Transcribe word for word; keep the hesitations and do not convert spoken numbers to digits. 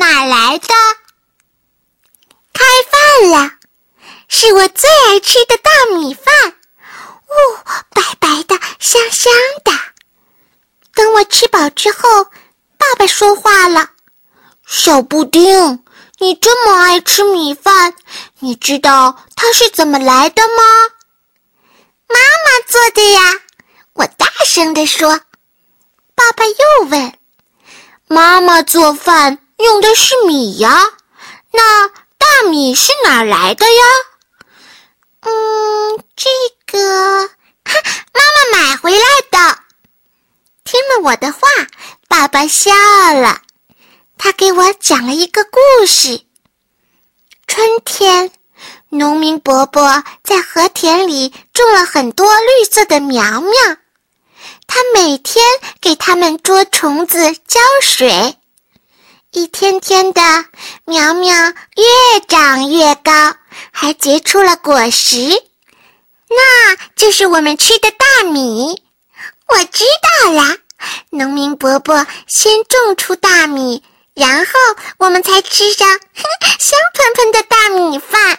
哪来的？开饭了，是我最爱吃的大米饭。哦，白白的，香香的。等我吃饱之后，爸爸说话了：小布丁，你这么爱吃米饭，你知道它是怎么来的吗？妈妈做的呀，我大声地说。爸爸又问：妈妈做饭用的是米呀，那大米是哪儿来的呀？嗯，这个，哈，妈妈买回来的。听了我的话，爸爸笑了。他给我讲了一个故事。春天，农民伯伯在禾田里种了很多绿色的苗苗，他每天给它们捉虫子、浇水。一天天的，苗苗越长越高，还结出了果实。那就是我们吃的大米。我知道啦，农民伯伯先种出大米，然后我们才吃上呵呵香喷喷的大米饭。